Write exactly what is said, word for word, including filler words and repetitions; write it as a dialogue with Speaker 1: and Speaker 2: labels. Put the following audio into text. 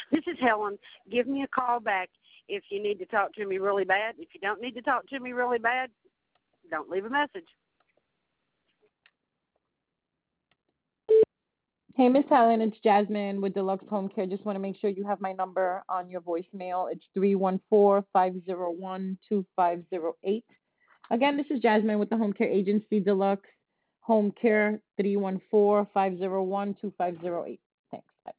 Speaker 1: This is Helen. Give me a call back if you need to talk to me really bad. If you don't need to talk to me really bad, don't leave a message.
Speaker 2: Hey, Miss Helen, it's Jasmine with Deluxe Home Care. Just want to make sure you have my number on your voicemail. It's three one four, five zero one, two five zero eight. Again, this is Jasmine with the Home Care Agency Deluxe Home Care, three one four, five zero one, two five zero eight.